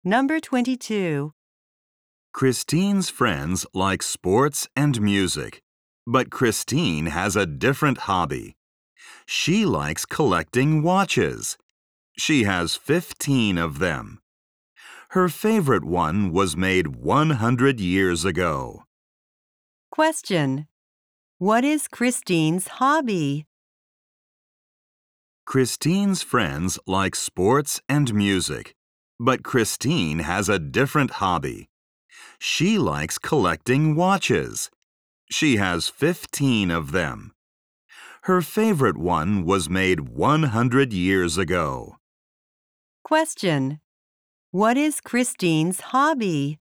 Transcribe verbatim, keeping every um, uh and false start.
Number twenty-two. Christine's friends like sports and music, but Christine has a different hobby. She likes collecting watches. She has fifteen of them. Her favorite one was made one hundred years ago. Question. What is Christine's hobby? Christine's friends like sports and music, but Christine has a different hobby. She likes collecting watches. She has fifteen of them. Her favorite one was made one hundred years ago. Question. What is Christine's hobby?